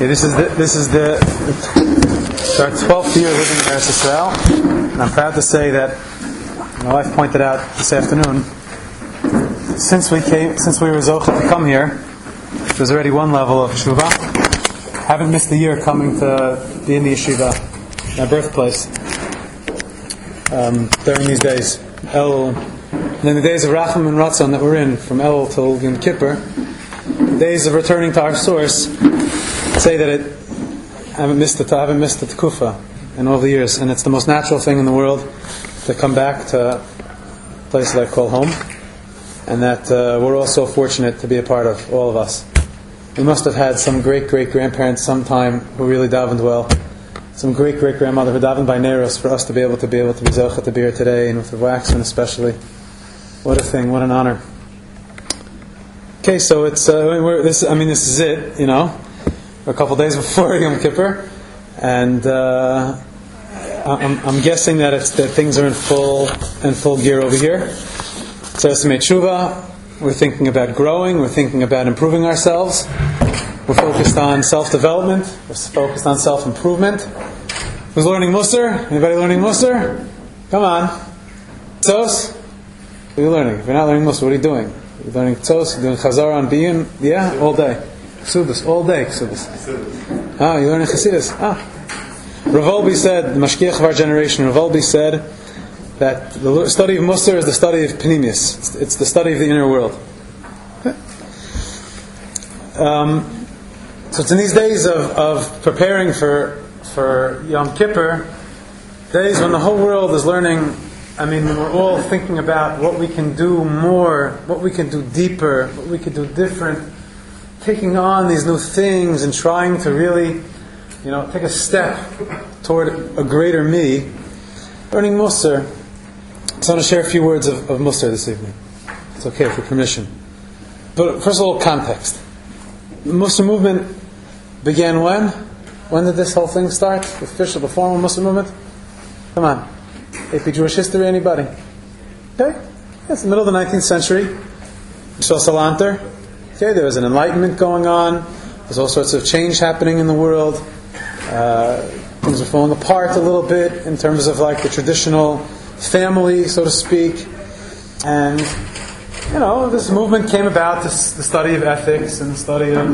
Okay, this is our 12th year living in Eretz Yisrael, and I'm proud to say that my wife pointed out this afternoon, since we were zocheh to come here, there's already one level of tshuva. Haven't missed a year coming to be in the yeshiva, my birthplace, during these days. And in the days of Racham and Ratzon that we're in, from El till Yom Kippur, the days of returning to our source, say that I haven't missed the Tekufa in all the years, and it's the most natural thing in the world to come back to a place that I call home, and that we're all so fortunate to be a part of, all of us. We must have had some great-great-grandparents sometime who really davened well, some great-great-grandmother who davened by Neros for us to be able to be zocheh to be here today, and with the Waxman especially. What a thing! What an honor! Okay, so it's this is it. You know, we're a couple days before Yom Kippur, and I'm guessing that things are in full gear over here. So estimate tshuva. We're thinking about growing. We're thinking about improving ourselves. We're focused on self-development. We're focused on self-improvement. Who's learning Musar? Anybody learning Musar? Come on. Tzos? What are you learning? If you're not learning Musar, what are you doing? You're learning Tzos? You're doing Chazar on Biyun? Yeah? All day. Ksubas. All day Ksubas. You're learning Chassidus. Rav Wolbe said, the Mashgiach of our generation, Rav Wolbe said that the study of Musar is the study of Pnimius. It's the study of the inner world. So it's in these days of preparing for Yom Kippur, days when the whole world is learning. When we're all thinking about what we can do more, what we can do deeper, what we can do different, taking on these new things and trying to really, take a step toward a greater me. Learning Musar. So I want to share a few words of Musar this evening. It's okay, with your permission. But first of all, context. The Musar movement began when? When did this whole thing start? The formal Musar movement? Come on. AP Jewish history, anybody? Okay? It's the middle of the 19th century. Yisrael Salanter. Okay, there was an enlightenment going on. There's all sorts of change happening in the world. Things are falling apart a little bit in terms of like the traditional family, so to speak. And, this movement came about, the study of ethics and the study of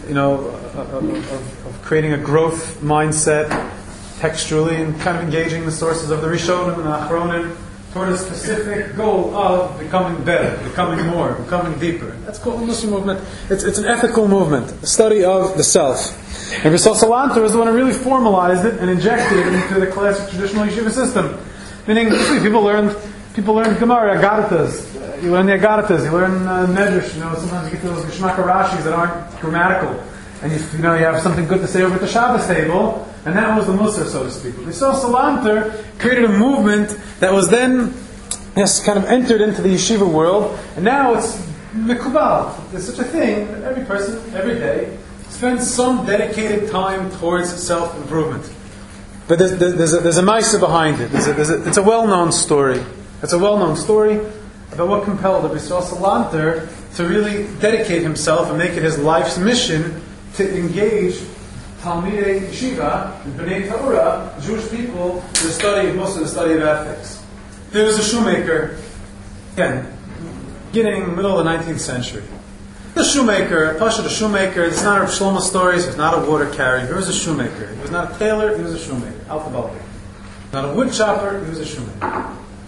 creating a growth mindset textually and kind of engaging the sources of the Rishonim and the Achronim toward a specific goal of becoming better, becoming more, becoming deeper. That's called the Musar movement. It's an ethical movement, the study of the self. And Yisrael Salanter is the one who really formalized it and injected it into the classic traditional yeshiva system. Meaning, people learn Gemara, Agaritas. You learn the Agaritas. You learn Medrash. Sometimes you get to those Geshmak Rashis that aren't grammatical, and you have something good to say over at the Shabbos table. And that was the Musar, so to speak. Yisrael Salanter created a movement that was then, kind of entered into the yeshiva world, and now it's mikubal. There's such a thing that every person, every day, spends some dedicated time towards self-improvement. But there's a ma'aseh behind it. It's a well-known story. It's a well-known story about what compelled Yisrael Salanter to really dedicate himself and make it his life's mission to engage Talmidei Yeshiva and Bnei Torah, Jewish people, in the study of Musar, the study of ethics. There was a shoemaker, again, beginning middle of the 19th century. The shoemaker, Pasha the shoemaker, it's not a Shlomo stories, he was not a water carrier, he was a shoemaker. He was not a tailor, he was a shoemaker. Alpha Balti. Not a wood chopper, he was a shoemaker.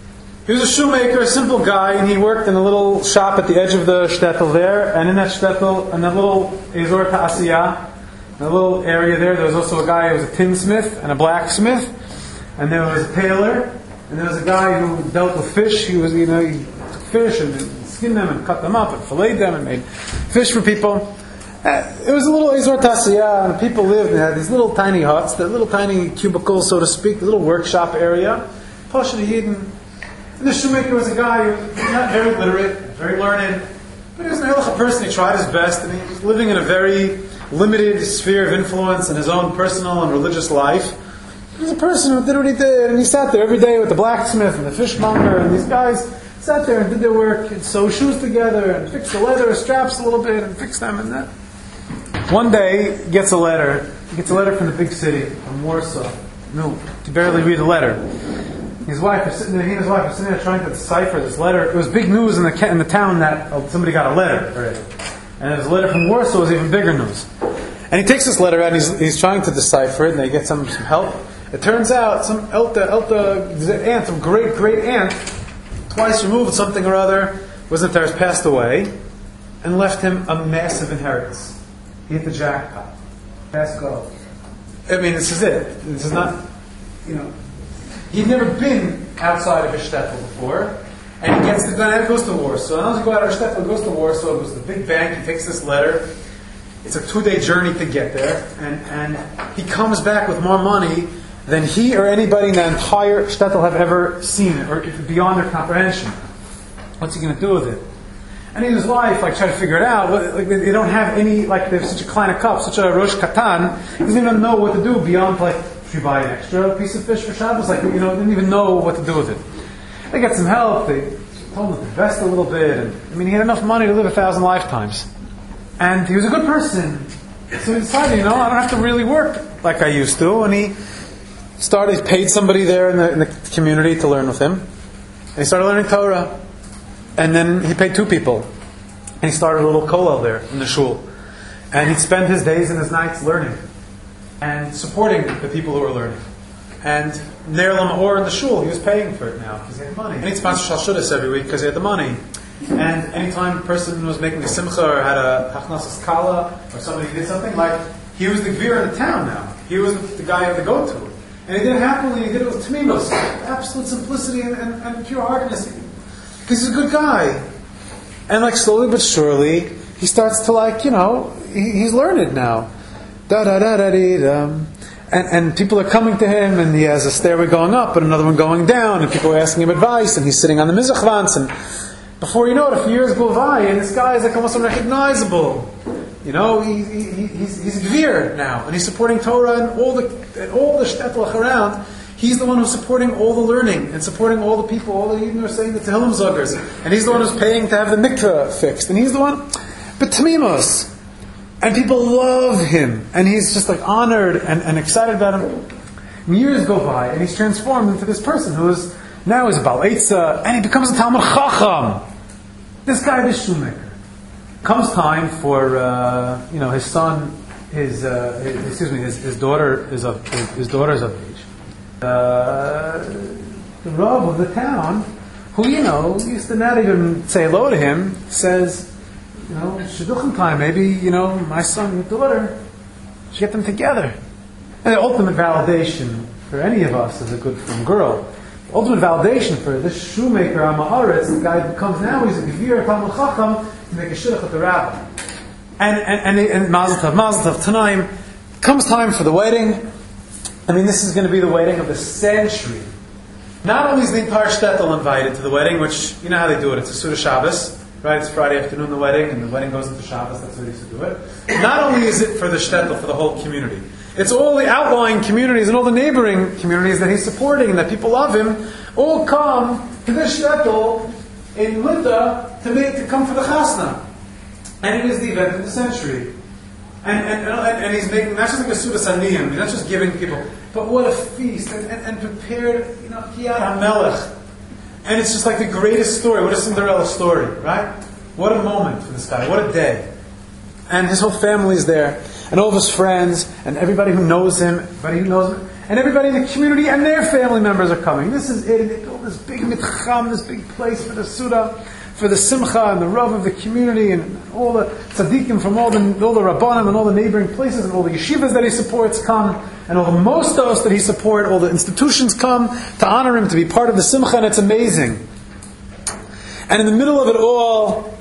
He was a shoemaker, a simple guy, and he worked in a little shop at the edge of the shtetl there, and in that shtetl, in that little Ezor Ta'asiyah, in a little area there was also a guy who was a tinsmith and a blacksmith, and there was a tailor, and there was a guy who dealt with fish. He took fish and skinned them and cut them up and filleted them and made fish for people. It was a little Ezor Ta'asiyah, and people lived and had these little tiny huts, the little tiny cubicles, so to speak, the little workshop area. Pasha the Yidden. And the shoemaker was a guy who was not very literate, very learned, but he was an halacha person. He tried his best, and he was living in a very limited sphere of influence in his own personal and religious life. He was a person who did what he did, and he sat there every day with the blacksmith and the fishmonger, and these guys sat there and did their work and sew shoes together and fix the leather straps a little bit and fix them and that. One day, he gets a letter from the big city, from Warsaw. No, to barely read the letter. He and his wife are sitting there trying to decipher this letter. It was big news in the town that somebody got a letter already. And his letter from Warsaw was even bigger news. And he takes this letter out and he's trying to decipher it, and they get some help. It turns out some aunt, some great aunt, twice removed something or other, wasn't there, has passed away, and left him a massive inheritance. He hit the jackpot. Pass go. I mean, this is it. This is not, he'd never been outside of his shtetl before, and he goes to Warsaw. And as he goes out of his shtetl, goes to Warsaw, goes to the big bank, he takes this letter. It's a 2-day journey to get there, and he comes back with more money than he or anybody in the entire shtetl have ever seen, or beyond their comprehension. What's he going to do with it? And in his life, try to figure it out. They don't have any, they have such a kleine cup, such a rosh katan. He doesn't even know what to do beyond, should you buy an extra piece of fish for Shabbos? Didn't even know what to do with it. They got some help. They told him to invest a little bit. And, he had enough money to live 1,000 lifetimes. And he was a good person. So he decided, I don't have to really work like I used to. And he paid somebody there in the community to learn with him. And he started learning Torah. And then he paid 2 people. And he started a little kollel there in the shul. And he'd spend his days and his nights learning. And supporting the people who were learning. And Ner Lamor in the shul, he was paying for it now because he had money. And he'd sponsor Shalshudas every week because he had the money. And anytime a person was making a simcha or had a hachnasas kala or somebody did something, he was the gvir in the town now. He was the guy you had to go to. And he did it happily, he did it with tmimos, absolute simplicity and pure heartedness. Because he's a good guy. And slowly but surely, he starts to he's learned now. And people are coming to him, and he has a stairway going up and another one going down, and people are asking him advice, and he's sitting on the mizachvans, and before you know it, a few years go by, and this guy is almost unrecognizable. He's a gvir now, and he's supporting Torah and all the shtetl around. He's the one who's supporting all the learning and supporting all the people, all the Yidden who are saying the Tehillim Zogers, and he's the one who's paying to have the mikveh fixed, and he's the one. But Tamimos. And people love him. And he's just honored and excited about him. And years go by, and he's transformed into this person who is now is a Baal Eitzah, and he becomes a Talmud Chacham. This guy, this shoemaker. Comes time for his son, his daughter is of age. The Rav of the town, who used to not even say hello to him, says, shidduchim time, maybe, my son and daughter should get them together. And the ultimate validation for any of us as a good from girl, the ultimate validation for this shoemaker, Amaharetz, the guy who comes now, he's a Gevir, Talmud Chacham, to make a shidduch with the rabbi. And Mazel Tov, Tanaim, comes time for the wedding. This is going to be the wedding of the century. Not only is the entire shtetl invited to the wedding, which, you know how they do it, it's a Suda Shabbos. Right, it's Friday afternoon, the wedding, and the wedding goes into Shabbos. That's how they used to do it. Not only is it for the shtetl, for the whole community, it's all the outlying communities and all the neighboring communities that he's supporting and that people love him, all come to this shtetl in Linda to come for the chasna. And it is the event of the century. And he's making, not just like a Sudas Aniyim, he's not just giving people, but what a feast, and prepared, Kiyat HaMelech. And it's just the greatest story. What a Cinderella story, right? What a moment for this guy. What a day. And his whole family is there. And all of his friends. And everybody who knows him. And everybody in the community and their family members are coming. This is it. They built this big mitcham, this big place for the Suda, for the Simcha and the Rav of the community, and all the tzaddikim from all the Rabbanim and all the neighboring places, and all the yeshivas that he supports come, and all the mostos that he supports, all the institutions come to honor him, to be part of the Simcha, and it's amazing. And in the middle of it all,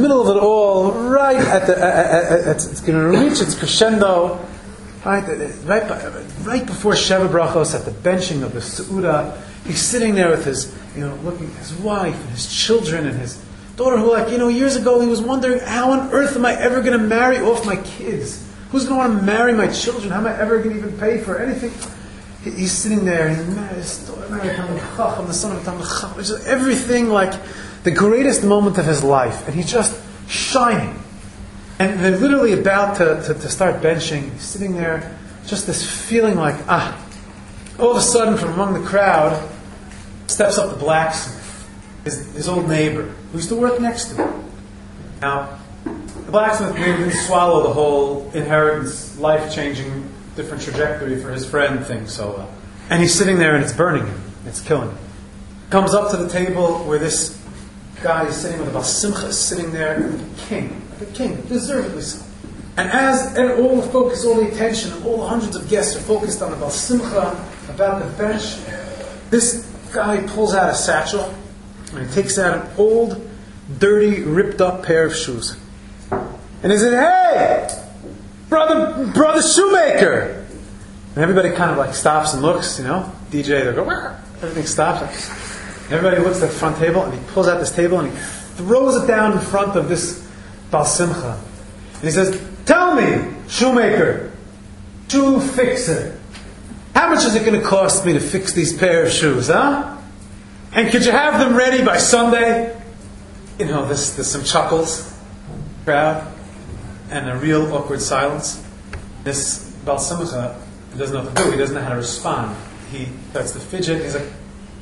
right at it's going to reach its crescendo, right before Sheva Brachos, at the benching of the Seudah, he's sitting there with his, looking at his wife and his children and his daughter who, years ago he was wondering, how on earth am I ever going to marry off my kids? Who's going to want to marry my children? How am I ever going to even pay for anything? He's sitting there and he married his daughter, married Talmud Chacham, the son of Talmud Chacham. It's just everything the greatest moment of his life. And he's just shining. And they're literally about to start benching. He's sitting there, just this feeling like, all of a sudden from among the crowd, steps up the blacksmith, his old neighbor, who used to work next to him. Now, the blacksmith didn't swallow the whole inheritance, life-changing, different trajectory for his friend thing so well. And he's sitting there and it's burning him. It's killing him. Comes up to the table where this guy is sitting with a Baal Simcha, sitting there like a king, deservedly so. And all the focus, all the attention, all the hundreds of guests are focused on the Baal Simcha, about the bench, this guy pulls out a satchel and he takes out an old, dirty, ripped up pair of shoes. And he said, "Hey, brother shoemaker!" And everybody kind of like stops and looks, DJ, they go, "Wah!" Everything stops. Everybody looks at the front table and he pulls out this table and he throws it down in front of this Baal Simcha. And he says, "Tell me, shoemaker, shoe fixer, how much is it going to cost me to fix these pair of shoes, huh? And could you have them ready by Sunday?" There's some chuckles, crowd, and a real awkward silence. This Baal Simcha doesn't know what to do. He doesn't know how to respond. He starts to fidget. He's like,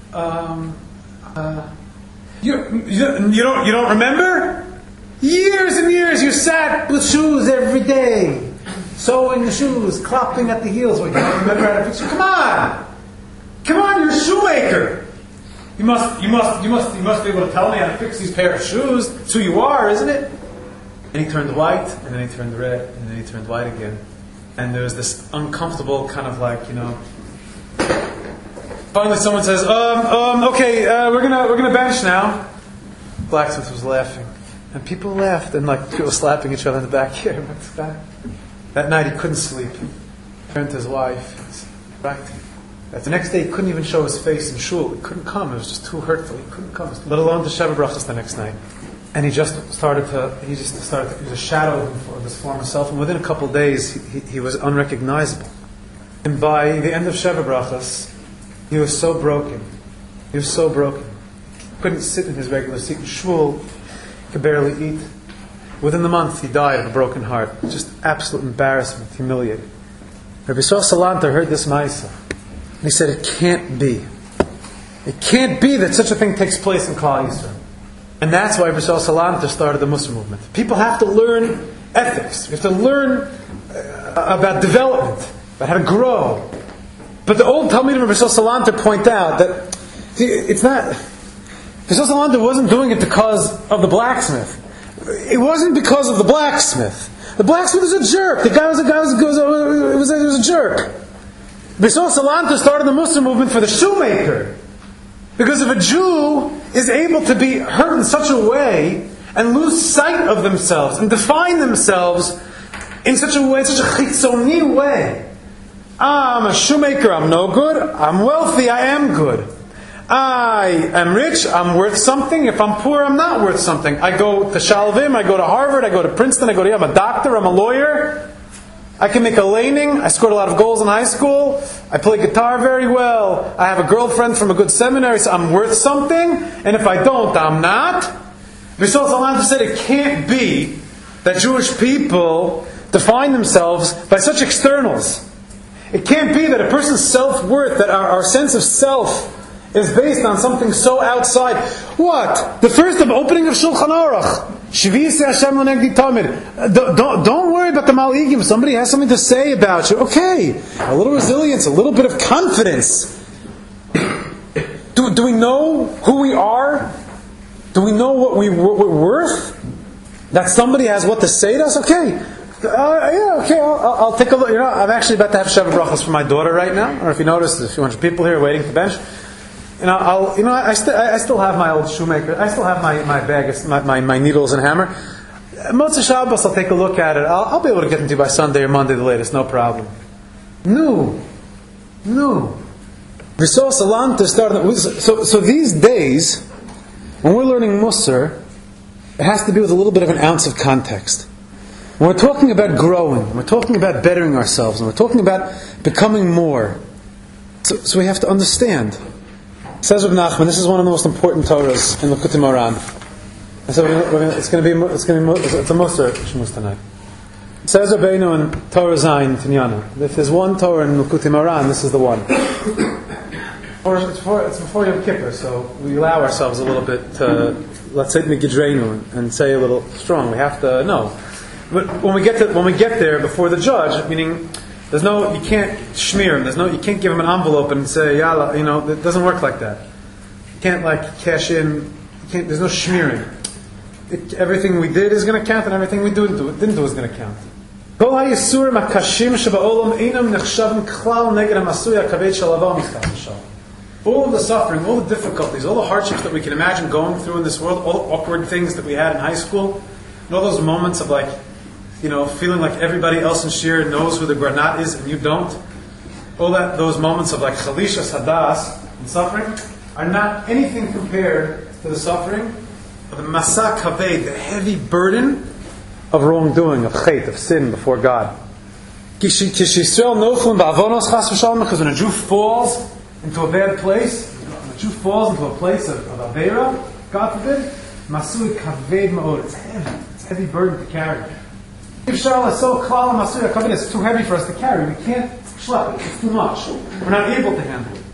you don't remember? Years and years you sat with shoes every day, sewing the shoes, clapping at the heels. Well, you don't remember how to fix shoes? Come on, you're a shoemaker. You must be able to tell me how to fix these pair of shoes. That's who you are, isn't it? And he turned white, and then he turned red, and then he turned white again. And there was this uncomfortable kind of like, Finally, someone says, "Okay, we're gonna bench now." Blacksmith was laughing, and people laughed, and like people slapping each other in the back here. That night he couldn't sleep. He turned to his wife. He said, "Right." The next day he couldn't even show his face in shul. He couldn't come. It was just too hurtful. He couldn't come, let alone to Sheva Brachos the next night. And he was a shadow of his former self. And within a couple of days, he was unrecognizable. And by the end of Sheva Brachos, he was so broken. He couldn't sit in his regular seat in shul. He could barely eat. Within the month, he died of a broken heart. Just absolute embarrassment, humiliated. Rabbi Yisrael Salanter heard this ma'isa. And he said, it can't be. It can't be that such a thing takes place in Klal Yisrael. And that's why Rabbi Yisrael Salanter started the Musar movement. People have to learn ethics. You have to learn about development, about how to grow. But the old Talmidim of Rabbi Yisrael Salanter point out that it's not... Rabbi Yisrael Salanter wasn't doing it because of the blacksmith. It wasn't because of the blacksmith. The blacksmith was a jerk. The guy was a jerk. Rabbi Yisrael Salanter started the Musar movement for the shoemaker. Because if a Jew is able to be hurt in such a way and lose sight of themselves and define themselves in such a way, such a chitzoni way, I'm a shoemaker, I'm no good. I'm wealthy, I am good. I am rich, I'm worth something. If I'm poor, I'm not worth something. I go to Shalvim, I go to Harvard, I go to Princeton, I'm a doctor, I'm a lawyer. I can make a laning. I scored a lot of goals in high school. I play guitar very well. I have a girlfriend from a good seminary, so I'm worth something. And if I don't, I'm not. Yisrael Salanter said it can't be that Jewish people define themselves by such externals. It can't be that a person's self-worth, that our sense of self is based on something so outside. What? The first opening of Shulchan Aruch. Shvisa Hashem L'negdi Tamid. Don't worry about the Mal'igim. Somebody has something to say about you. Okay. A little resilience, a little bit of confidence. Do we know who we are? Do we know what we're worth? That somebody has what to say to us? Okay. I'll take a look. I'm actually about to have Sheva Brachos for my daughter right now. I don't know if you noticed, there's a few hundred people here waiting to bench. I still have my old shoemaker. I still have my bag, my needles and hammer. Motzei Shabbos, I'll take a look at it. I'll be able to get them to you by Sunday or Monday the latest, no problem. No. Yisrael Salanter started. So these days, when we're learning Musar, it has to be with a little bit of an ounce of context. When we're talking about growing, when we're talking about bettering ourselves, and we're talking about becoming more, so we have to understand. Says Reb Nachman, this is one of the most important Torahs in Likutei Moharan. And so it's a Musar Shmuz tonight. It says Rabbeinu in Torah Zayin Tinyana. If there's one Torah in Likutei Moharan, this is the one. Or it's before Yom Kippur, so we allow ourselves a little bit to, let's say, Megidreinu and say a little strong. We have to know. But when we get there before the judge, meaning you can't shmir him. You can't give him an envelope and say, Yalla, it doesn't work like that. You can't cash in. There's no shmiring. Everything we did is going to count, and everything we didn't do is going to count. All of the suffering, all the difficulties, all the hardships that we can imagine going through in this world, all the awkward things that we had in high school, and all those moments of feeling like everybody else in Shir knows who the granat is and you don't, those moments of chalishas hadas and suffering are not anything compared to the suffering of the masak kaved, the heavy burden of wrongdoing, of chait, of sin before God. Because when a Jew falls into a bad place, when a Jew falls into a place of Aveira, God forbid, masui kaved ma'od, it's heavy burden to carry. If Sharla is so klal masui kaved, it's too heavy for us to carry. We can't schlep it, it's too much. We're not able to handle it.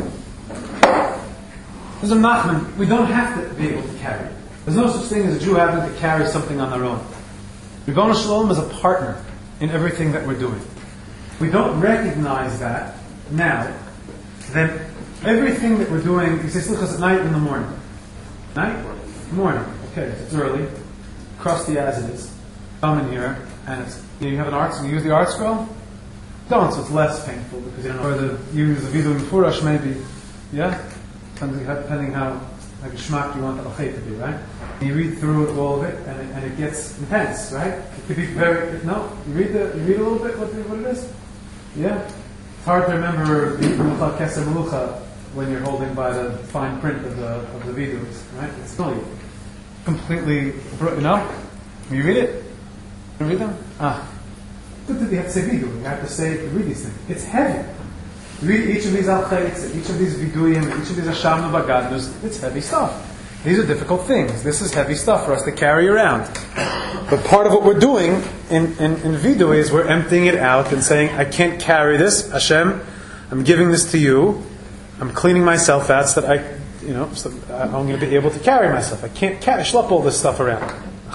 There's a Nachman, we don't have to be able to carry it. There's no such thing as a Jew having to carry something on their own. Ribono Shalom is a partner in everything that we're doing. We don't recognize that now. Then everything that we're doing, you say slichas at night and in the morning. Night? Morning. Okay, it's early. Crusty as it is. Come in here, and you have an art, you use the art scroll? Don't, so it's less painful, because you don't know whether you use the Vidu Mefurash maybe. Yeah? Depending how geschmack you want the Alchet to be, right? You read through it, all of it, and it gets intense, right? It could be very. No, you read a little bit what it is. Yeah, it's hard to remember Melucha Keser Melucha when you're holding by the fine print of the vidus, right? It's really completely, You read it. You read them. Good that you have to say vidu. You have to say read these things. It's heavy. Read each of these alchayts, each of these viduyim, each of these ashamnu bagadnus. It's heavy stuff. These are difficult things. This is heavy stuff for us to carry around. But part of what we're doing in vidu is we're emptying it out and saying, I can't carry this. Hashem, I'm giving this to you. I'm cleaning myself out so that I'm going to be able to carry myself. I can't schlep all this stuff around.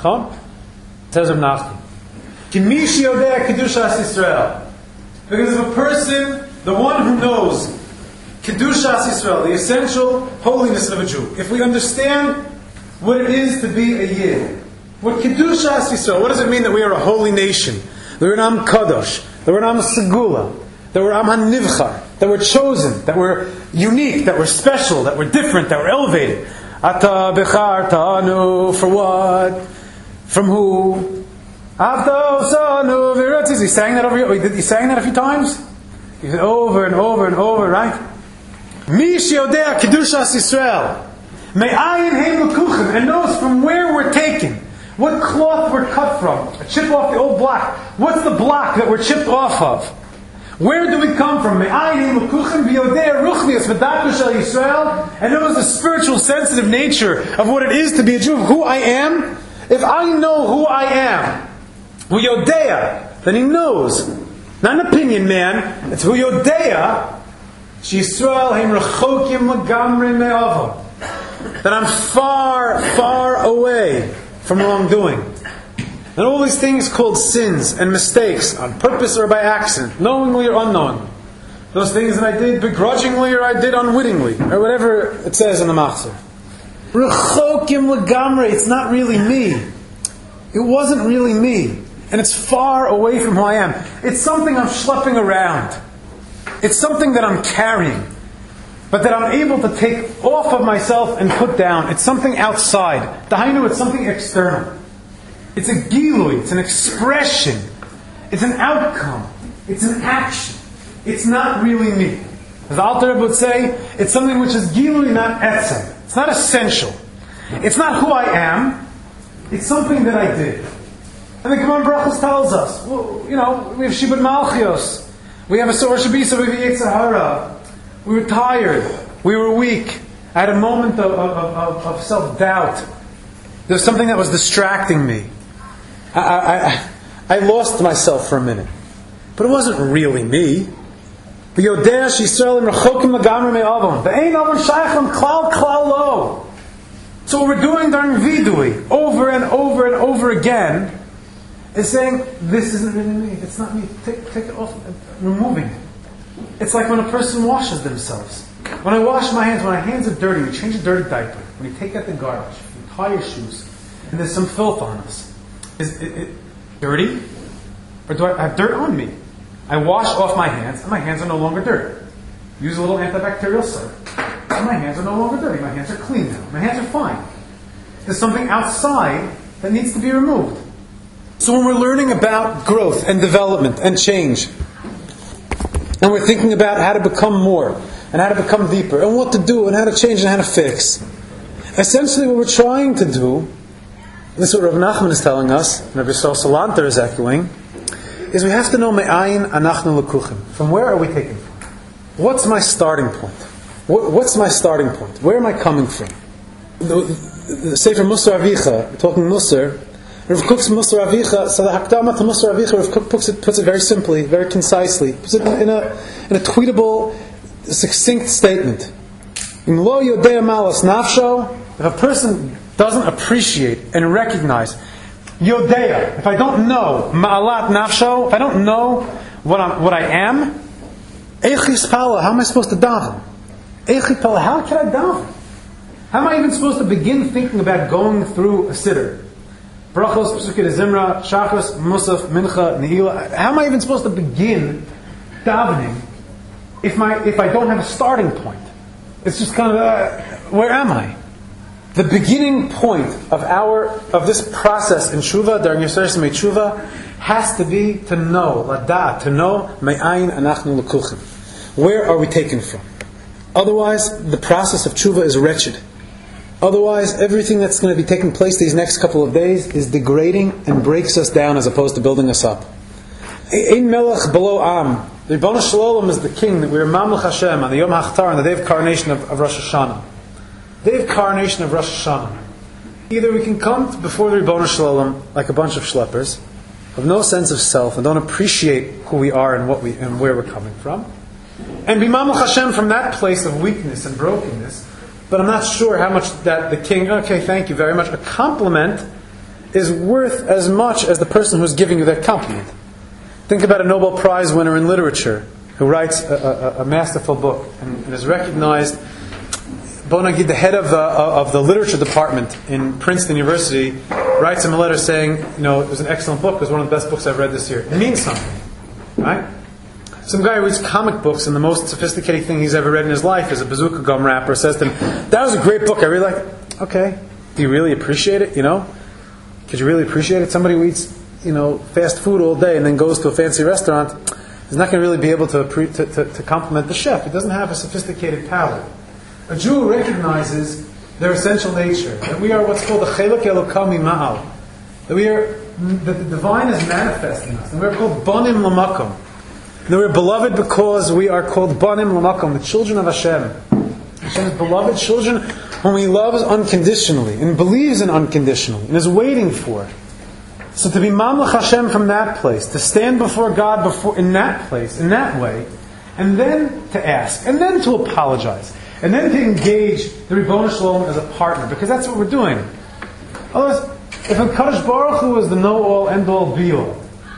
It says of Nachman. Kimishi yodea kedushas Yisrael. Because if a person, the one who knows Kedushas Yisrael, the essential holiness of a Jew, if we understand what it is to be a Yid, what Kedushas Yisrael, what does it mean that we are a holy nation? That we're an Am Kadosh, that we're an Am Segula, that we're Am HaNivchar, that we're chosen, that we're unique, that we're special, that we're different, that we're elevated. Ata Bechartanu, for what? From who? Ata Osanu V'Ratzis. He sang that a few times? He said over and over and over, right? Mi sheyodea kedushas Yisrael, me'ayin heim l'kuchem, and knows from where we're taken, what cloth we're cut from. A chip off the old block. What's the block that we're chipped off of? Where do we come from? Me'ayin heim l'kuchem v'yodea ruchnias v'datu shel Yisrael, and knows the spiritual, sensitive nature of what it is to be a Jew, of who I am. If I know who I am, v'yodea, then he knows. Not an opinion, man. It's v'yodea. That I'm far, far away from wrongdoing. And all these things called sins and mistakes, on purpose or by accident, knowingly or unknowingly. Those things that I did begrudgingly or I did unwittingly, or whatever it says in the Machzor. It's not really me. It wasn't really me. And it's far away from who I am. It's something I'm schlepping around. It's something that I'm carrying, but that I'm able to take off of myself and put down. It's something outside. Dahainu, it's something external. It's a gilui. It's an expression. It's an outcome. It's an action. It's not really me. As the Alter Rebbe would say, it's something which is gilui, not etzem. It's not essential. It's not who I am. It's something that I did. And the Gemara Brachos tells us, we have Shibud Malchios. We have a Sor Shabisa, we have Yetzer Hara. We were tired. We were weak. I had a moment of self-doubt. There's something that was distracting me. I lost myself for a minute. But it wasn't really me. So what we're doing during Vidui, over and over and over again, is saying, this isn't really me, it's not me, take it off, removing it. It's like when a person washes themselves. When I wash my hands, when my hands are dirty, we change a dirty diaper, when you take out the garbage, you tie your shoes, and there's some filth on us. Is it dirty? Or do I have dirt on me? I wash off my hands, and my hands are no longer dirty. Use a little antibacterial soap, and my hands are no longer dirty. My hands are clean now. My hands are fine. There's something outside that needs to be removed. So when we're learning about growth and development and change, and we're thinking about how to become more, and how to become deeper, and what to do, and how to change, and how to fix, essentially what we're trying to do, this is what Rav Nachman is telling us, and Rabbi Yisrael Salanter is echoing, is we have to know me'ayin anachnu lekuchim. From where are we taken from? What's my starting point? What's my starting point? Where am I coming from? The Sefer Musar Avicha, talking Musar, Rav Kook's Musar Avicha, so the Hakdama to Musar Avicha, Rav Kook puts it very simply, very concisely, puts it in a tweetable, succinct statement. In lo yodea malas nafsho, if a person doesn't appreciate and recognize Yodea, if I don't know Ma'alat Nafsho, if I don't know what I am, Eichis Pala, how am I supposed to daven? Eichis Pala, how can I daven? How am I even supposed to begin thinking about going through a siddur? Brachos, Pesukei Zimra, Shachos, Musaf, Mincha, Ne'ilah. How am I even supposed to begin davening if I don't have a starting point? It's just kind of, where am I? The beginning point of this process in Tshuva, during Yisrael Semei Tshuva, has to be to know, ladat, to know, me'ayin anachnu lekuchim. Where are we taken from? Otherwise, the process of Tshuva is wretched. Otherwise, everything that's going to be taking place these next couple of days is degrading and breaks us down as opposed to building us up. Ein melech below am. The Ribono Shel Olam is the king that we are Mamlech Hashem on the Yom HaChatar, on the day of coronation of Rosh Hashanah. Day of coronation of Rosh Hashanah. Either we can come before the Ribono Shel Olam like a bunch of schleppers, have no sense of self, and don't appreciate who we are and where we're coming from, and be Mamlech Hashem from that place of weakness and brokenness. But I'm not sure how much that the king, okay, thank you very much, a compliment is worth as much as the person who's giving you that compliment. Think about a Nobel Prize winner in literature who writes a masterful book and is recognized. Bonagid, the head of the literature department in Princeton University, writes him a letter saying, it was an excellent book. It was one of the best books I've read this year. It means something, right? Some guy who reads comic books and the most sophisticated thing he's ever read in his life is a bazooka gum wrapper. Says to him, "That was a great book. I really liked it." Okay, do you really appreciate it? Could you really appreciate it? Somebody who eats, fast food all day and then goes to a fancy restaurant is not going to really be able to compliment the chef. He doesn't have a sophisticated palate. A Jew recognizes their essential nature, that we are what's called the Chelek Elokami Ma'al, that the divine is manifest in us, and we're called Banim Lamakom. That we're beloved because we are called Banim Lamakom, the children of Hashem. Hashem's beloved children, whom He loves unconditionally and believes in unconditionally and is waiting for. So to be Mamlech Hashem from that place, to stand before God in that place, in that way, and then to ask, and then to apologize, and then to engage the Ribono Shel Olam as a partner, because that's what we're doing. Otherwise, if a Kadosh Baruch Hu is the know-all, end-all, be-all,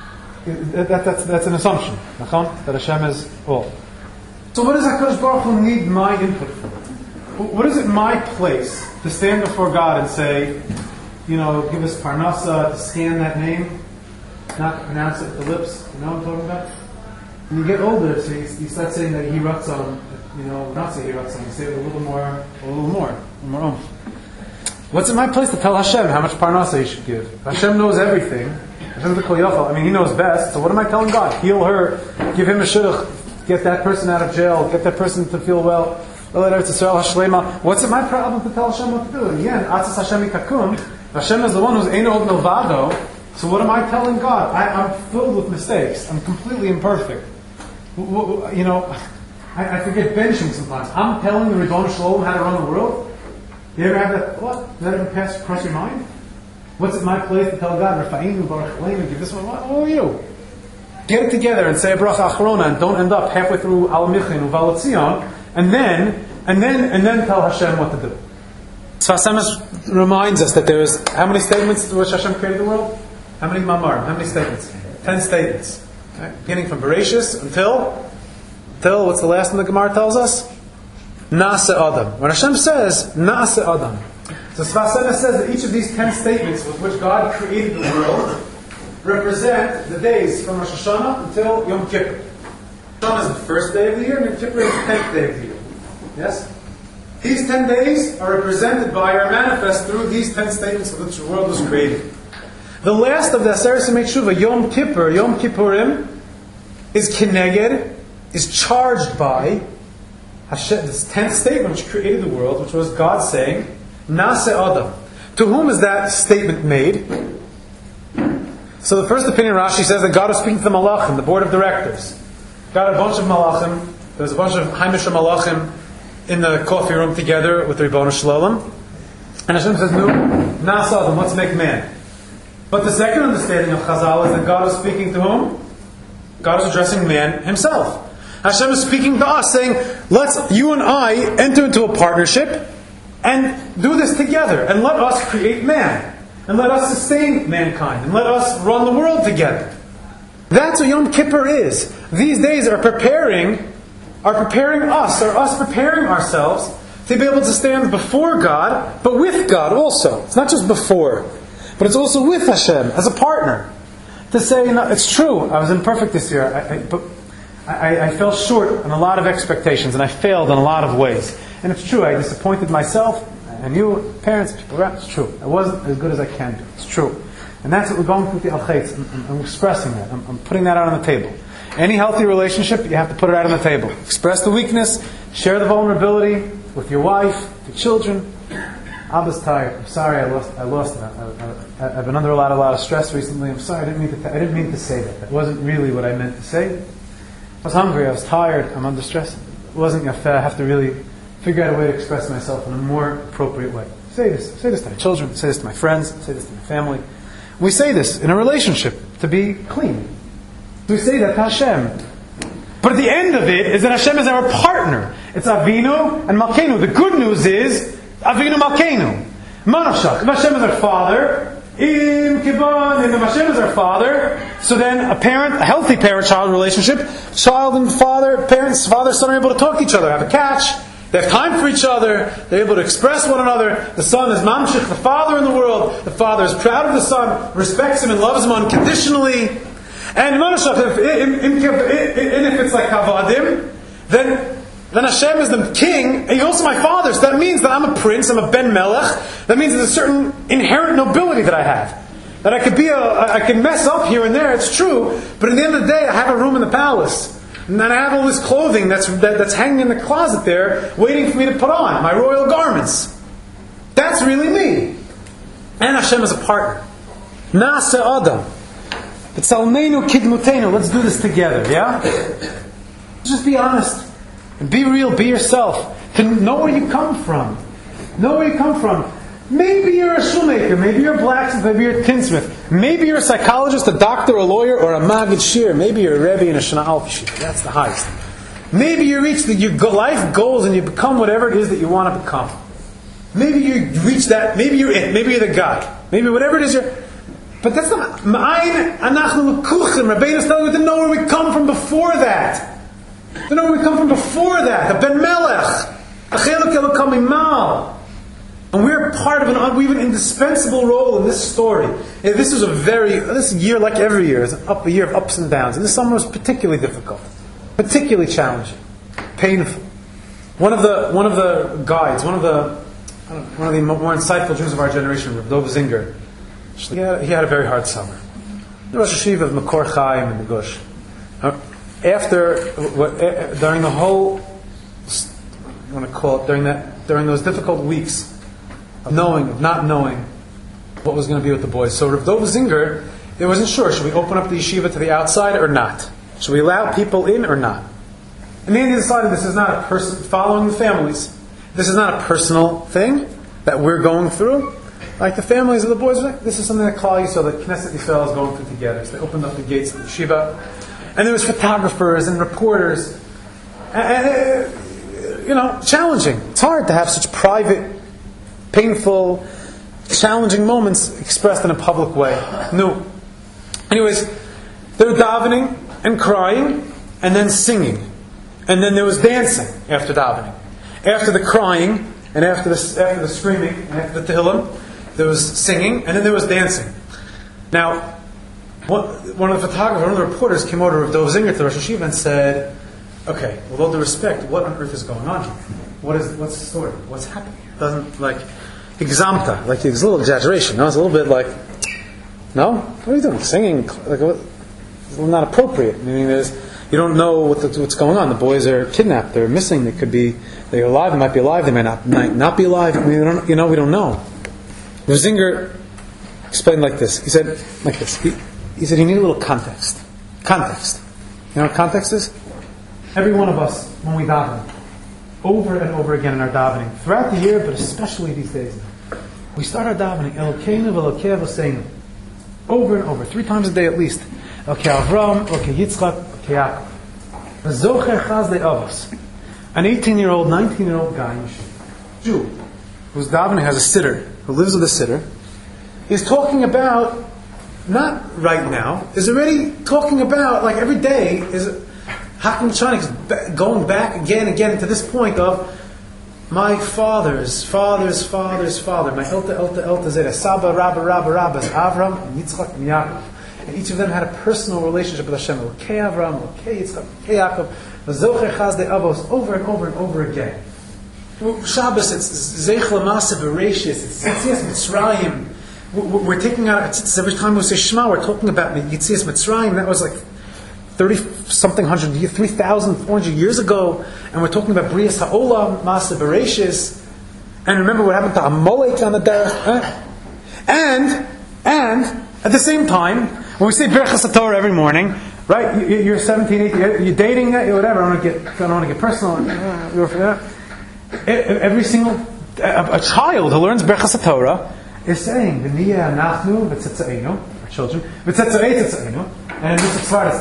that's an assumption, that Hashem is all. So what does HaKadosh Baruch Hu need my input for? What is it my place to stand before God and say, give us parnasa, to scan that name, not pronounce it with the lips, you know what I'm talking about? When you get older, so you start saying that he ratzon, not say he ratzon, you say it a little more oomph. What's in my place to tell Hashem how much parnasa he should give? Hashem knows everything. Hashem's the Kol Yachol. He knows best, so what am I telling God? Heal her, give him a shidduch, get that person out of jail, get that person to feel well. What's it my problem to tell Hashem what to do? Again, Atzis Hashem ikakum. Hashem is the one who's Ein Od Milvado. So what am I telling God? I'm filled with mistakes. I'm completely imperfect. I forget benching sometimes. I'm telling the Ribono Shel Olam how to run the world. You ever have that thought? Does that ever pass across your mind? What's it my place to tell God, Rafa'inu, Baruch Aleinu, give this one? What are you? Get it together and say a bracha achrona, and don't end up halfway through Al Michin Uval Tzion, and then tell Hashem what to do. So Hashem reminds us that there is how many statements to which Hashem created the world? How many mamar? How many statements? 10 statements. Okay? Beginning from Bereshis until what's the last one the Gemara tells us? Na'aseh Adam. When Hashem says Na'aseh Adam, so Sfas Emes says that each of these 10 statements with which God created the world represent the days from Rosh Hashanah until Yom Kippur. Hashanah is the first day of the year, and Yom Kippur is the 10th day of the year. Yes? These 10 days are represented by or manifest through these 10 statements of which the world was created. The last of the Aseret Yemei Tshuva, Yom Kippur, Yom Kippurim, is Kineged, is charged by Hashem, this 10th statement which created the world, which was God saying, Na'aseh Adam. To whom is that statement made? So the first opinion, Rashi says that God was speaking to the Malachim, the board of directors. Got a bunch of Malachim. There was a bunch of Haimish Malachim in the coffee room together with the Ribono Shel Olam. And Hashem says, no, Na'aseh Adam, let's make man. But the second understanding of Chazal is that God was speaking to whom? God is addressing man himself. Hashem is speaking to us, saying, let's, you and I, enter into a partnership and do this together. And let us create man. And let us sustain mankind. And let us run the world together. That's what Yom Kippur is. These days are preparing us, or us preparing ourselves to be able to stand before God, but with God also. It's not just before, but it's also with Hashem as a partner. To say, no, it's true, I was imperfect this year, but I fell short on a lot of expectations, and I failed in a lot of ways. And it's true, I disappointed myself, and you, parents, people around. It's true. I wasn't as good as I can do. It's true. And that's what we're going through with the Al-Chetz. I'm expressing that. I'm putting that out on the table. Any healthy relationship, you have to put it out on the table. Express the weakness, share the vulnerability with your wife, your children. Abba's tired. I'm sorry, I lost it. I've been under a lot of stress recently. I'm sorry, I didn't mean to say that. That wasn't really what I meant to say. I was hungry, I was tired, I'm under stress. It wasn't I have to really figure out a way to express myself in a more appropriate way. Say this to my children, say this to my friends, say this to my family. We say this in a relationship to be clean. We say that to Hashem. But at the end of it is that Hashem is our partner. It's Avinu and Malkeinu. The good news is Avinu Malkeinu. Manashach. If Hashem is our father, Im Kiban, and if Hashem is our father, so then a healthy parent-child relationship, child and father, parents, father, son are able to talk to each other, have a catch. They have time for each other. They're able to express one another. The son is mamshich, the father in the world. The father is proud of the son, respects him and loves him unconditionally. And if it's like kavadim, then Hashem is the king, and he's also my father. So that means that I'm a prince, I'm a ben melech. That means there's a certain inherent nobility that I have. That I can mess up here and there, it's true. But at the end of the day, I have a room in the palace. And then I have all this clothing that's hanging in the closet there, waiting for me to put on, my royal garments. That's really me. And Hashem is a partner. Na'aseh Adam. B'tzalmeinu kidmutenu. Let's do this together, yeah? Just be honest. And be real, be yourself. To know where you come from. Know where you come from. Maybe you're a shoemaker, maybe you're a blacksmith, maybe you're a tinsmith. Maybe you're a psychologist, a doctor, a lawyer, or a Maggid Shir. Maybe you're a Rebbe in a Shana Alpi. That's the highest. Maybe you reach your life goals and you become whatever it is that you want to become. Maybe you reach that, maybe you're it, maybe you're the guy. Maybe whatever it is you're... But that's not... Rabbeinu is telling you to know where we come from before that. To know where we come from before that. The Ben Melech. And we're part of we have an indispensable role in this story. And this year, like every year, is a year of ups and downs. And this summer was particularly difficult, particularly challenging, painful. One of the guides, one of the more insightful Jews of our generation, Rav Dov Zinger, he had a very hard summer. The Rosh Hashiva of Makor Chaim in the Gush. During the whole, you want to call it, during those difficult weeks. Of not knowing what was going to be with the boys. So Rav Dov Zinger, he wasn't sure, should we open up the yeshiva to the outside or not? Should we allow people in or not? And then he decided this is not a person following the families. This is not a personal thing that we're going through. Like the families of the boys, this is something that Klal Yisrael, that Knesset Yisrael is going through together. So they opened up the gates of the yeshiva, and there was photographers and reporters, and challenging. It's hard to have such private, painful, challenging moments expressed in a public way. No. Anyways, they were davening and crying, and then singing, and then there was dancing after davening, after the crying, and after the screaming, and after the tehillim. There was singing, and then there was dancing. Now, one of the photographers, one of the reporters came over to Dov Zinger, to Rosh Hashiva, and said, okay, with all due respect, what on earth is going on here? What's the story? What's happening here? It doesn't, examta, it's a little exaggeration. No, it's a little bit like, no? What are you doing? Singing? It's not appropriate. Meaning you don't know what's going on. The boys are kidnapped. They're missing. They're alive. They might be alive. They might not be alive. We don't know. Rav Zinger explained like this. He said like this. He said you need a little context. Context. You know what context is? Every one of us, when we daven, over and over again in our davening, throughout the year, but especially these days, we start our davening, Elokeinu v'Elokei Avoseinu, over and over, 3 times a day at least. Elokei Avram, Elokei Yitzchak, Elokei Yaakov. V'zocher chazdei avos. An 18-year-old, 19-year-old guy, Jew, who's davening, has a sitter, who lives with a sitter, is talking about, not right now, is already talking about, every day, is Hakim Chanik is going back again and again to this point of my father's father, my Elta Zera, Saba, Rabba, Avram, and Yitzchak, and Yaakov. And each of them had a personal relationship with Hashem. Elokei Avram, Elokei Yitzchak, Elokei Yaakov, V'zocher chazdei avos, over and over and over again. Shabbos, it's Zeich Lamasa Bereshis, it's Yitzias Mitzrayim. We're taking out, it's every time we say Shema, we're talking about Yitzias Mitzrayim. That was 30-something hundred years, 3,400 years ago, and we're talking about Brias Ha'olam, Masa Bereshis, and remember what happened to Amalek on the derech. And at the same time, when we say Berachas HaTorah every morning, right? You're 17, 18, you're dating, whatever. I don't want to get personal. Every single a child who learns Berachas HaTorah is saying V'niyeh anachnu v'tzetzainu, our children, v'tzetzai tzetzainu. And in this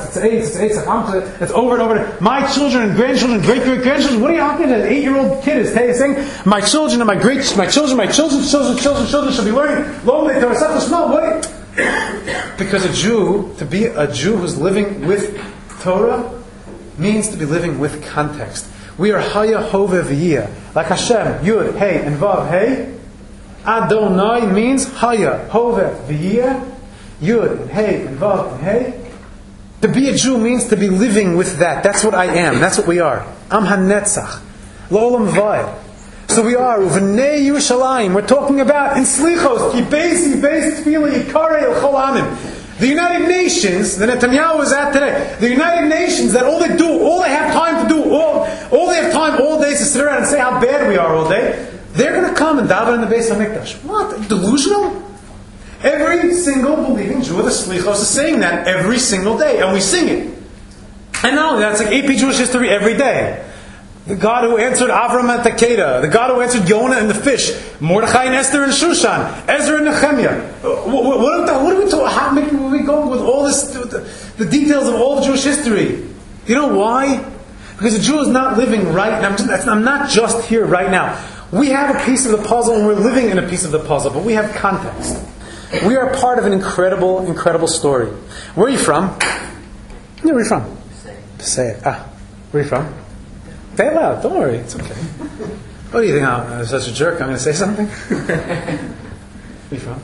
it's it's over and over. My children and grandchildren, great-great-grandchildren. What are you talking about? An 8-year-old kid is saying, my children and my children's children shall be learning. Lo Torah Shema. What? Because to be a Jew who's living with Torah means to be living with context. We are Haya Hove V'yiyah. Like Hashem, Yud, Hey, and Vav, Hey. Adonai means Haya Hove V'yiyah. Yud, and Hey, and Vav, and Hey. To be a Jew means to be living with that. That's what I am. That's what we are. Am HaNetzach. L'olam vayed. So we are Uvnei Yerushalayim. We're talking about in Slichos, Ki Beis Tefillah Yikarei El Chol Amim. The United Nations, that Netanyahu is at today, the United Nations, that all they have time to do, all they have time all day is to sit around and say how bad we are all day, they're going to come and daven in the Beis HaMikdash. What? Delusional? Every single believing Jew of the Slichos is saying that every single day, and we sing it. And not only that, it's like AP Jewish history every day. The God who answered Avram at Takeda, the God who answered Yonah and the fish, Mordechai and Esther and Shushan, Ezra and Nehemiah. What are we talking? How are we going with all this, the details of all of Jewish history? You know why? Because a Jew is not living right now. I'm not just here right now. We have a piece of the puzzle, and we're living in a piece of the puzzle, but we have context. We are part of an incredible, incredible story. Where are you from? Where are you from? Say it. Where are you from? Say it loud. Don't worry. It's okay. What do you think? I'm such a jerk. I'm going to say something. Where are you from?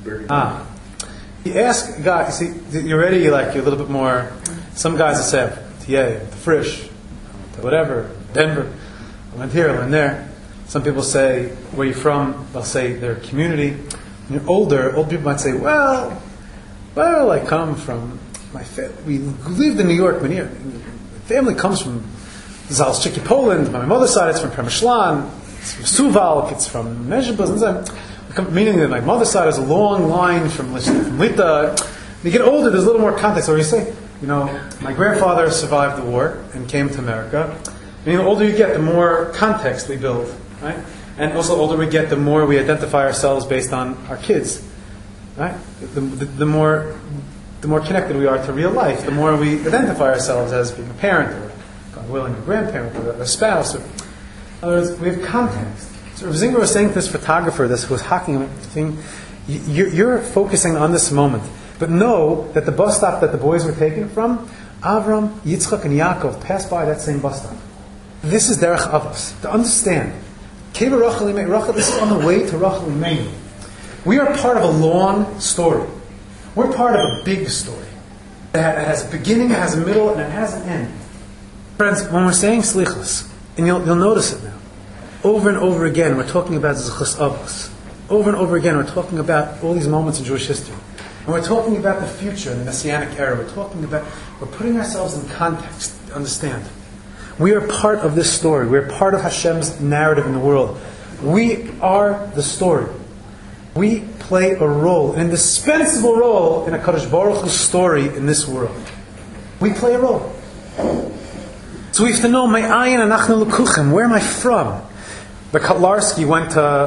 You ask a guy. See, you're already you're a little bit more. Some guys will say, "Yeah, the Frisch, whatever, Denver. I went here, I went there." Some people say, "Where are you from?" They'll say their community. When you're older, old people might say, well, I come from my family. We lived in New York. My family comes from Zalszczyki, Poland. My mother's side, it's from Przemyślan. It's from Suwałk. It's from Mezhebuz. Meaning that my mother's side is a long line from Lita. When you get older, there's a little more context. Or you say, my grandfather survived the war and came to America. And the older you get, the more context we build, right? And also, the older we get, the more we identify ourselves based on our kids. Right? The more connected we are to real life, the more we identify ourselves as being a parent, or, God willing, a grandparent, or a spouse. Or, in other words, we have context. So Rav Zinger was saying to this photographer, this who was hacking him, saying, you're focusing on this moment. But know that the bus stop that the boys were taken from, Avram, Yitzchak, and Yaakov passed by that same bus stop. This is Derech Avos. To understand, Rachel, this is on the way to Rachel Imeinu. We are part of a long story. We're part of a big story. It has a beginning, it has a middle, and it has an end. Friends, when we're saying Slichus, and you'll notice it now, over and over again we're talking about Zechus Avos. Over and over again we're talking about all these moments in Jewish history. And we're talking about the future in the Messianic era. We're putting ourselves in context to understand. We are part of this story. We're part of Hashem's narrative in the world. We are the story. We play a role, an indispensable role in a Kadosh Baruch Hu's story in this world. We play a role. So we have to know, Me'ayin anachnu lekuchem, where am I from? The Kotlarsky went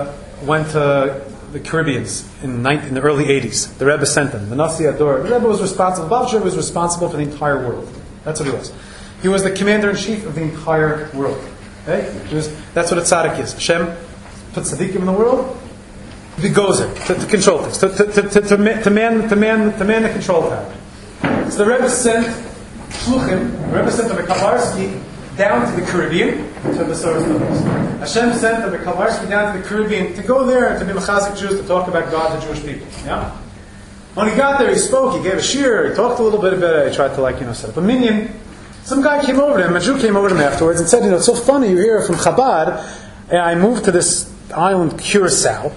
to the Caribbeans in the early 80s. The Rebbe sent him. The Nasi Ador. The Rebbe was responsible. Bavsher was responsible for the entire world. That's what he was. He was the commander-in-chief of the entire world. Okay? That's what a tzaddik is. Hashem puts tzaddikim in the world. He goes there to control things, to man the control tower. So the Rebbe sent Shluchim, the Rebbe sent the Kotlarsky down to the Caribbean, to the Soros Brothers. Hashem sent the Kotlarsky down to the Caribbean to go there to be Mechazik Jews, to talk about God to Jewish people. Yeah? When he got there, he spoke, he gave a shir, he talked a little bit about it, he tried to set up a minyan. Some guy came over to him, a Jew came over to him afterwards and said, it's so funny, you're here from Chabad, and I moved to this island, Curacao,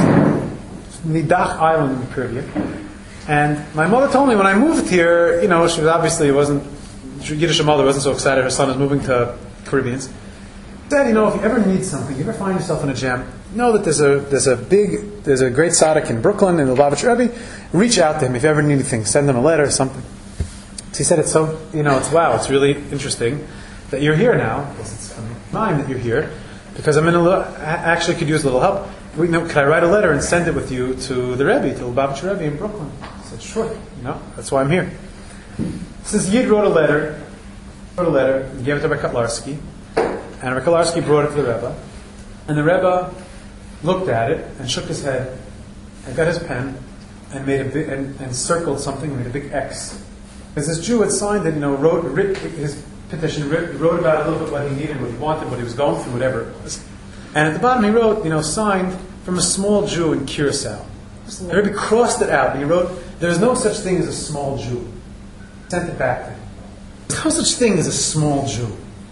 Nidach Island in the Caribbean. And my mother told me when I moved here, she was obviously wasn't Yiddish mother wasn't so excited her son was moving to Caribbeans. Said, if you ever need something, you ever find yourself in a jam, know that there's a great tzaddik in Brooklyn in the Lubavitch Rebbe. Reach out to him if you ever need anything. Send him a letter or something. So he said, it's so it's really interesting that you're here now. It's mine that you're here because I actually could use a little help. Could I write a letter and send it with you to the Rebbe, to the Lubavitch Rebbe in Brooklyn? I said, sure. That's why I'm here. Since Yid wrote a letter, he gave it to Rabbi Kotlarsky, and Rabbi Kotlarsky brought it to the Rebbe, and the Rebbe looked at it and shook his head and got his pen and made and circled something and made a big X. Because this Jew had signed it, wrote his petition, wrote about a little bit what he needed, what he wanted, what he was going through, whatever it was. And at the bottom he wrote, signed from a small Jew in Curacao. The Rebbe crossed it out and he wrote, there's no such thing as a small Jew. Sent it back to him. There's no such thing as a small Jew.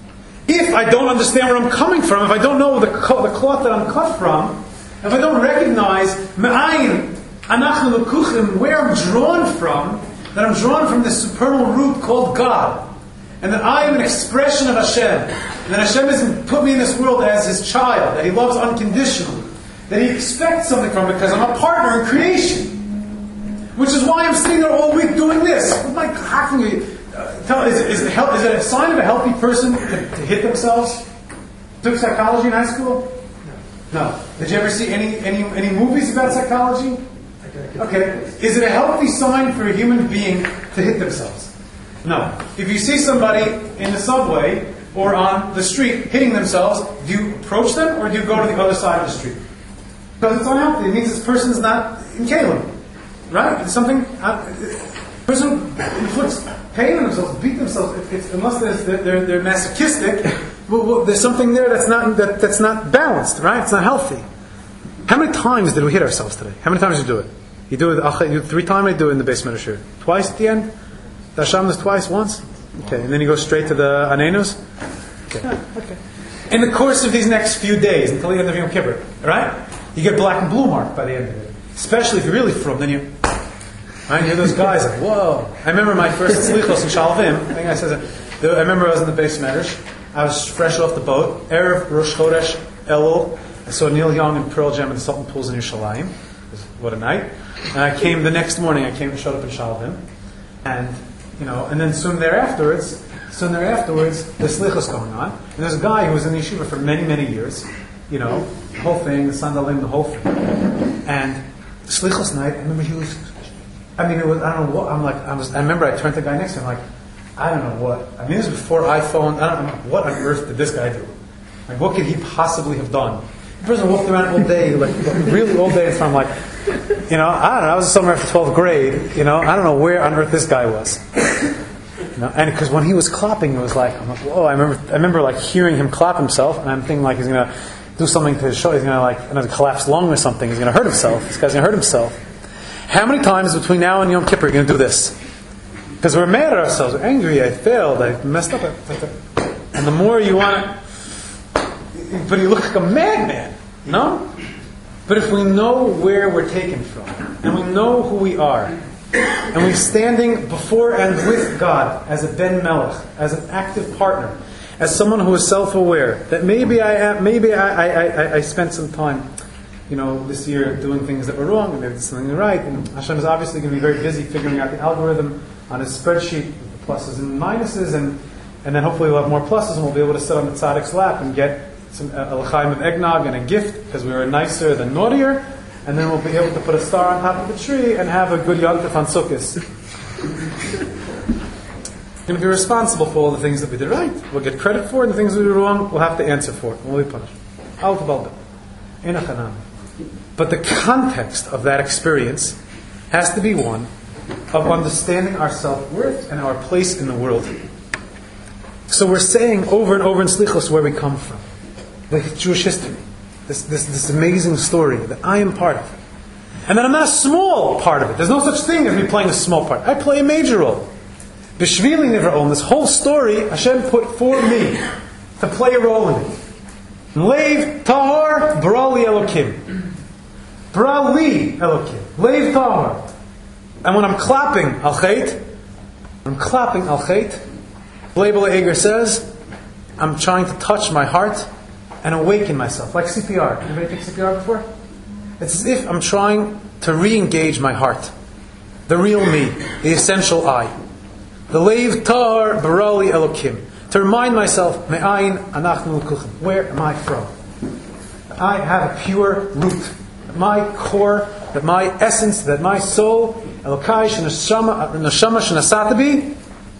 If I don't understand where I'm coming from, if I don't know the cloth that I'm cut from, if I don't recognize Me'ayin, Anachnu Lekuchim, where I'm drawn from, that I'm drawn from this supernal root called God, and that I am an expression of Hashem, and that Hashem has put me in this world as His child, that He loves unconditionally, that He expects something from me because I'm a partner in creation. Which is why I'm sitting there all week doing this. I'm like, hacking you. Is it a sign of a healthy person to hit themselves? Took psychology in high school? No. Did you ever see any movies about psychology? Okay. Is it a healthy sign for a human being to hit themselves? No. If you see somebody in the subway or on the street hitting themselves, do you approach them or do you go to the other side of the street? Because it's unhealthy. It means this person is not in Kalim. Right? It's something. Person inflicts pain on themselves, beat themselves. Unless they're masochistic, well, there's something there that's not balanced. Right? It's not healthy. How many times did we hit ourselves today? How many times did you do it? You do it 3 times. I do it in the base measure. Twice at the end. The Hasham is twice, once. Okay, and then you go straight to the Anenus. Okay. In the course of these next few days until the end of Yom Kippur, right? You get black and blue marked by the end of it. Especially if you're really from, then you hear those guys like, whoa. I remember my first Slichos in Shalvim. I think I said that. I remember I was in the base medrash. I was fresh off the boat. Erev Rosh Chodesh Elul. I saw Neil Young and Pearl Jam in the Sultan Pools in Yerushalayim. What a night. And I came the next morning. I showed up in Shalvim. And, and then soon thereafterwards, the Slichos going on. And there's a guy who was in the yeshiva for many, many years. You know, the whole thing, the sandalim, the whole thing. And Slichos night, I remember he was, I mean, it was, I don't know what, I remember I turned to the guy next to him, like, I don't know what. I mean, this was before iPhone. I don't know what on earth did this guy do. Like, what could he possibly have done? The person walked around all day, like really all day. So I'm like, you know, I don't know. I was somewhere after 12th grade. You know, I don't know where on earth this guy was. You know, and because when he was clapping, it was like, I'm like, whoa! I remember like hearing him clap himself, and I'm thinking like he's gonna do something to his show. He's gonna like another collapsed lung or something. He's gonna hurt himself. This guy's gonna hurt himself. How many times between now and Yom Kippur are you gonna do this? Because we're mad at ourselves. We're angry. I failed. I messed up. And the more you want to... But you look like a madman. No? But if we know where we're taken from, and we know who we are, and we're standing before and with God as a Ben Melech, as an active partner, as someone who is self-aware, that maybe I spent some time, you know, this year doing things that were wrong, and maybe something right, and Hashem is obviously going to be very busy figuring out the algorithm on his spreadsheet with the pluses and minuses, and then hopefully we'll have more pluses, and we'll be able to sit on the tzaddik's lap and get a l'chaim of eggnog and a gift because we were nicer than naughtier, and then we'll be able to put a star on top of the tree and have a good yontif on Sukkot. We're going to be responsible for all the things that we did right. We'll get credit for it, and the things we did wrong, we'll have to answer for it. We'll be punished. But the context of that experience has to be one of understanding our self-worth and our place in the world. So we're saying over and over in Slichos where we come from. Like Jewish history. This amazing story that I am part of. And that I'm not a small part of it. There's no such thing as me playing a small part. I play a major role. B'shvili Nivra'on, this whole story Hashem put for me to play a role in it. Leiv Tahor Brali Elokim. Brali Elokim. Leiv Tahor. And when I'm clapping Al Chait, Leibel Eger says, I'm trying to touch my heart and awaken myself. Like CPR. Anybody take CPR before? It's as if I'm trying to re-engage my heart. The real me. The essential I. The Leiv Tahor Brali Elokim. To remind myself, Me'ayin Anachnu L'kuchim. Where am I from? I have a pure root. My core, that my essence, that my soul, Elokai Neshama Shenasatabi,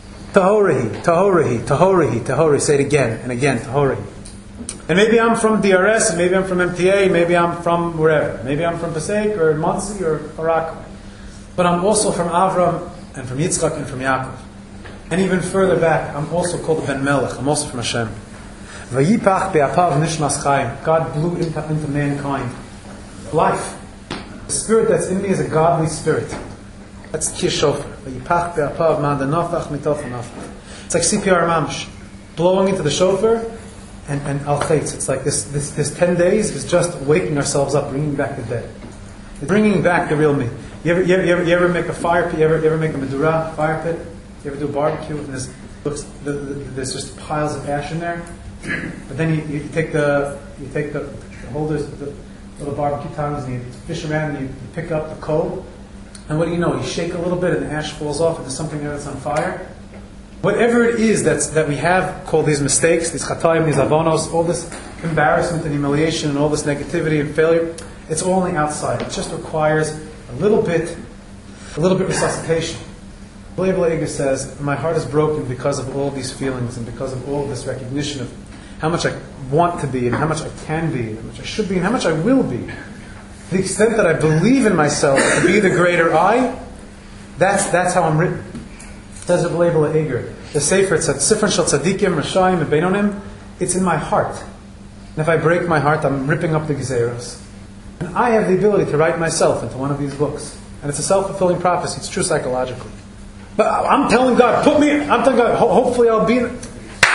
Tahorihi. Say it again and again, Tahorihi. And maybe I'm from DRS, and maybe I'm from MTA, maybe I'm from wherever. Maybe I'm from Pesach or Monsey or Rockaway. But I'm also from Avram and from Yitzchak and from Yaakov. And even further back, I'm also called the Ben Melech. I'm also from Hashem. Vayipach be'apav nishmas chayim. God blew into mankind life. The spirit that's in me is a godly spirit. That's Kir Shofar. Vayipach be'apav ma'adanafach mitoch nafach. It's like CPR Mamish. Blowing into the shofar and al chaytz. It's like this 10 days is just waking ourselves up, bringing back the dead. It's bringing back the real me. You ever make a fire pit? You ever make a Medura fire pit? You ever do a barbecue and there's just piles of ash in there? But then you take the holders, the little barbecue tongs, and you fish around and you pick up the coal. And what do you know? You shake a little bit and the ash falls off into something that's on fire. Whatever it is that we have called these mistakes, these chatayim, these avonos, all this embarrassment and humiliation and all this negativity and failure, it's all on the outside. It just requires a little bit resuscitation. Leibel Eger says, my heart is broken because of all these feelings and because of all this recognition of how much I want to be and how much I can be and how much I should be and how much I will be. The extent that I believe in myself to be the greater I, that's how I'm written. Says Leibel Eger. The Sefer, it said, Sifran Shel Tzadikim, Rashayim, and Beinonim, it's in my heart. And if I break my heart, I'm ripping up the Gezeros. And I have the ability to write myself into one of these books. And it's a self-fulfilling prophecy. It's true psychologically. But I'm telling God, hopefully I'll be in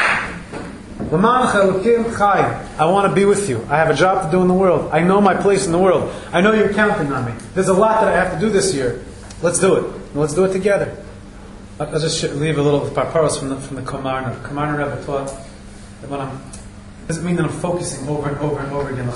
I want to be with you. I have a job to do in the world. I know my place in the world. I know you're counting on me. There's a lot that I have to do this year. Let's do it. Let's do it together. I'll just leave a little parparos from the Komarna. The Komarna Rebbe taught that when doesn't mean that I'm focusing over and over and over again.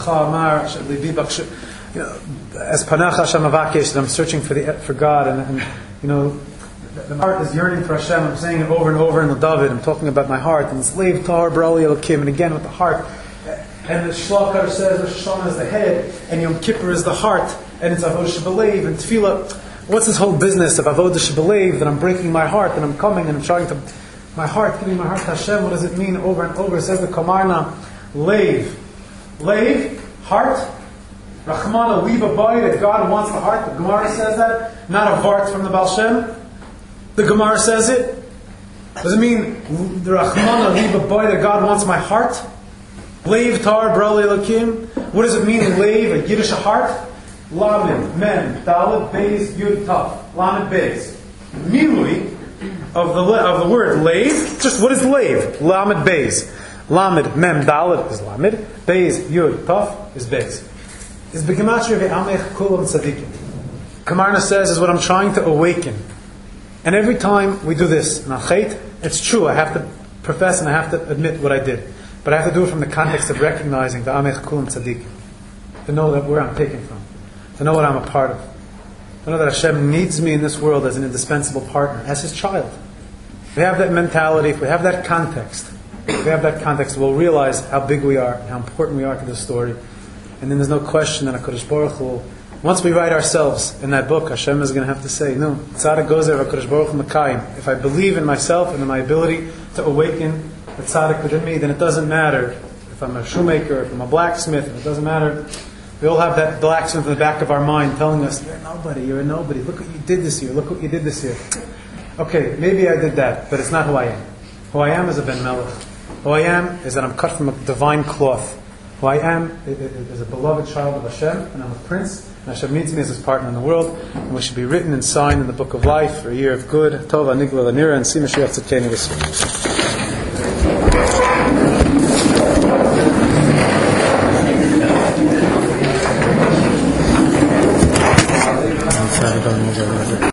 As Panach Hashem Avakesh, that I'm searching for God, and the heart is yearning for Hashem. I'm saying it over and over in the David. I'm talking about my heart, and it's Leiv Tahor Brali Elokim, and again with the heart. and the Shlachar says Rosh Hashanah is the head, and Yom Kippur is the heart, and it's Avodah Shebelev and Tefillah. What's this whole business of Avodah Shebelev, that I'm breaking my heart, and I'm coming and I'm trying to, my heart, giving my heart to Hashem, what does it mean over and over? It says the Kamarna, Lev. Lev, heart. Rachmana, leave a body, that God wants the heart. The Gemara says that, not a vart from the Baal Shem. The Gemara says it. Does it mean the Rachmana, leave a body, that God wants my heart? Lev tar brali lakim. What does it mean in Lev, a Yiddish heart? Lamed, Mem, Dalet, Beis, Yud, Taf. Lamed, Beis. Milui of the word Lev. Just what is Lev? Lamed, Beis. Lamed, Mem, Dalet is Lamed. Beis, Yud, Taf is Beis. Is begematria ve'amech kulam tzadikim. Kamarna says is what I'm trying to awaken. And every time we do this, nachait, it's true. I have to profess and I have to admit what I did. But I have to do it from the context of recognizing the Amech Kulam Tzaddik. To know that where I'm taken from. To know what I'm a part of. To know that Hashem needs me in this world as an indispensable partner, as His child. If we have that mentality, if we have that context, we'll realize how big we are, and how important we are to this story. And then there's no question that HaKadosh Baruch Hu, once we write ourselves in that book, Hashem is going to have to say, no, Tzaddik goes there, HaKadosh Baruch Hu Mekayim. If I believe in myself and in my ability to awaken the Tzaddik within me, then it doesn't matter if I'm a shoemaker, if I'm a blacksmith, it doesn't matter. We all have that blacksmith in the back of our mind telling us, you're a nobody, look what you did this year, look what you did this year. Okay, maybe I did that, but it's not who I am. Who I am is a Ben Melech. Who I am is that I'm cut from a divine cloth. Who I am is a beloved child of Hashem, and I'm a prince, and Hashem needs me as His partner in the world, and we should be written and signed in the book of life for a year of good, Tova, Nigla, Lanira, and see Mashiach Tzidkenu this year.